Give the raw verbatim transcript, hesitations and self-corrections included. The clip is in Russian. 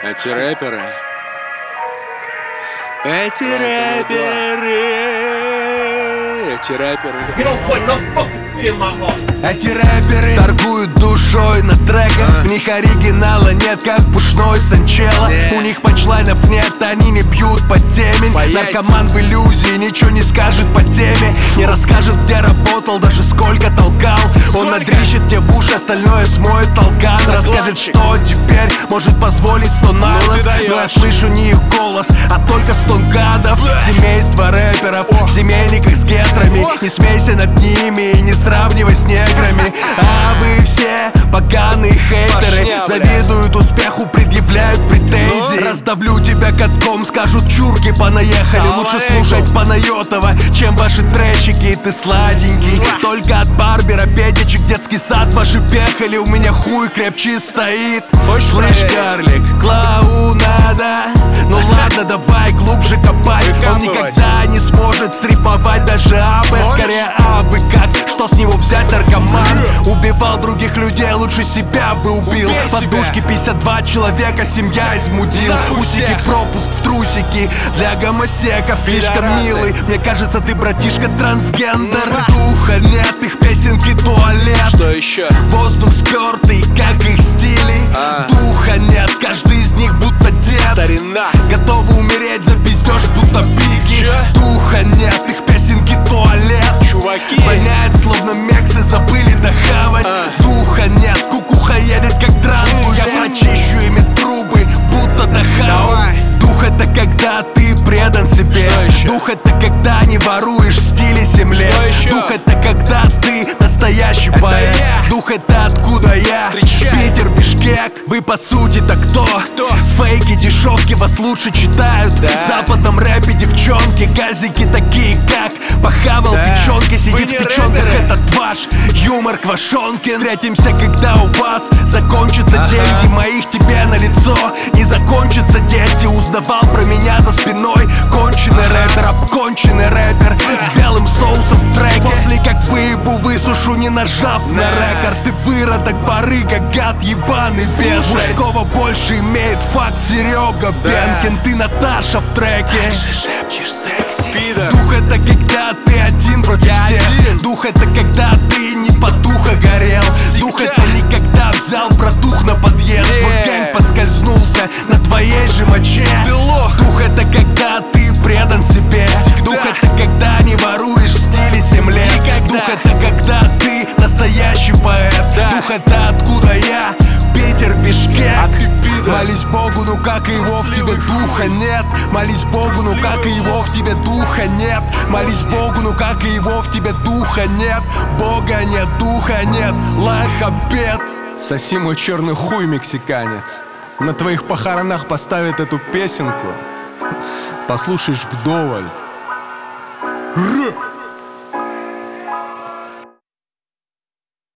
Эти рэперы, эти рэперы, эти рэперы, эти рэперы торгуют душой на треках. а. В них оригинала нет, как пушной санчела. yeah. У них панчлайнов нет, они не бьют по теме. По Наркоман в иллюзии, ничего не скажет по теме. Не расскажет, где работал, даже сколько толкал. Сколько? Он надрищет тебе в уши, остальное смоет толкан. Расскажет, что теперь может позволить сто налов. Ну, но я слышу не их голос, а только стон гадов. Семейство рэперов, О. в семейниках с гетрами. О. Не смейся над ними и не сравнивай с неграми. А вы все поганые хейтеры, Башня, бля. завидуют успеху, предъявляют претензии. Ну. Раздавлю тебя катком, скажут, чурки понаехали. Салам Лучше алейкум. слушать Панайотова, чем ваши трэчики. Ты сладенький, только от барбера, педичек, детский сад ваши пехали. У меня хуй крепче стоит. Хочешь Слышь, проверить? карлик, клоунада. Ну ладно, давай глубже копать. Он Выкапывать. никогда не сможет срифмовать даже АБ. Сможешь? Скорее абы как, что с него взять, наркоман? Убивал других людей, лучше себя бы убил. Убей Подушки себя. пятьдесят два человека, семья измудил. Нахуй Усики, всех. пропуск в трусики для гомосеков слишком Пидорасы. милый. Мне кажется, ты, братишка, трансгендер. Муа. Духа нет, их песенки туалет. Что еще? Воздух спертый, как их стили. А. Духа нет, каждый из них будто дед. Старина. Готовы умереть за пиздеж, будто пиги. Чё? Духа нет, их песенки туалет. Чуваки. Воняет, словно мексы забыли дохавать. А. Духа нет, кукуха едет как дрангу. Я прочищу ими трубы, будто дохавал. Давай. Дух это когда ты предан себе. Что еще? Дух это когда не воруешь в стиле земле. Что еще? Дух это когда ты настоящий Это поэт. я. Дух это откуда я. Встречай. Питер, Бишкек. Вы по сути-то кто? Кто? Фейки, дешевки вас лучше читают. Да. В западном рэпе девчонки, газики такие как похавал Да. печенка, Вы сидит не в печенках. рэперы. Этот ваш юмор Квашонкин. Встретимся, когда у вас закончатся Ага. деньги моих тебе на лицо. Не закончатся дети. Узнавал про меня за спиной. Конченый рэпер, обконченный рэпер с белым соусом в треке. После как выебу высушу, не нажав на Да. рекорд. Ты выродок, барыга, гад, ебаный без. Слушай. Мужского больше имеет факт Серега Бенкин. Ты Наташа в треке. Шепчешь секси. Пидор. Дух это когда ты один против Я всех. один. Дух это когда ты не по духа горел. Дух Всегда. это никогда взял братух на подъезд. Твой Yeah. гэнг подскользнулся на твоей же моче. Ты лох. Дух это когда ты предан себе. Всегда. Дух это когда не воруешь в стиле земле. Никогда. Дух это когда ты настоящий поэт. Да. Дух это откуда я, Питер, Бишкек. А ты пидор. Молись Богу, ну как и его в тебе духа нет. Молись Богу, ну как и его в тебе духа нет. Молись Богу, ну как и его в тебе духа нет. Бога нет, духа нет, лахабет. Соси мой черный хуй, мексиканец. На твоих похоронах поставят эту песенку. Послушаешь вдоволь. Р!